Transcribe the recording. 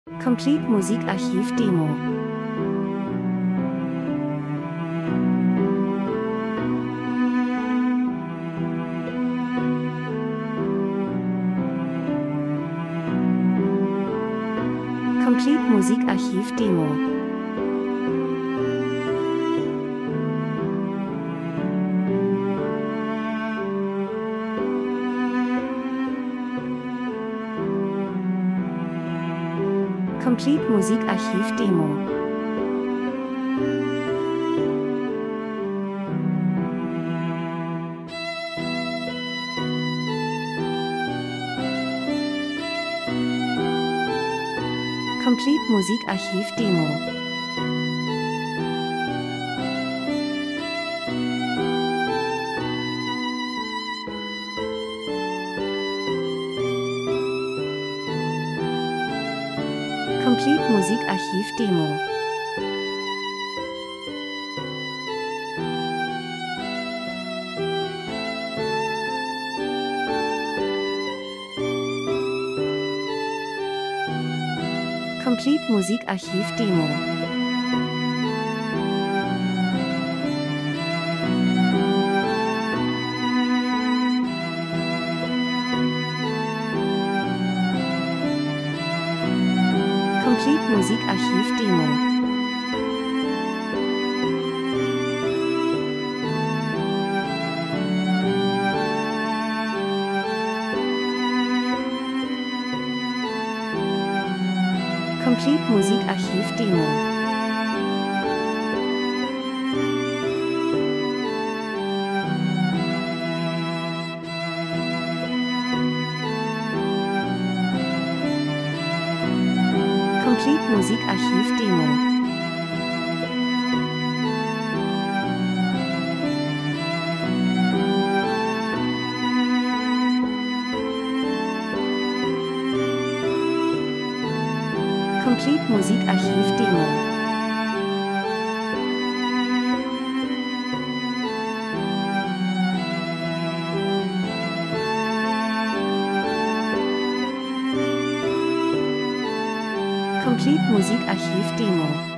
Complete Musikarchiv Demo. Complete Musikarchiv Demo. Complete Musikarchiv Demo. Complete Musikarchiv Demo. Complete Musikarchiv Demo. Complete Musikarchiv Demo. Complete Musikarchiv Demo. Complete Musikarchiv Demo. Complete Musikarchiv Demo. Complete Musikarchiv Demo. Complete Musikarchiv Demo.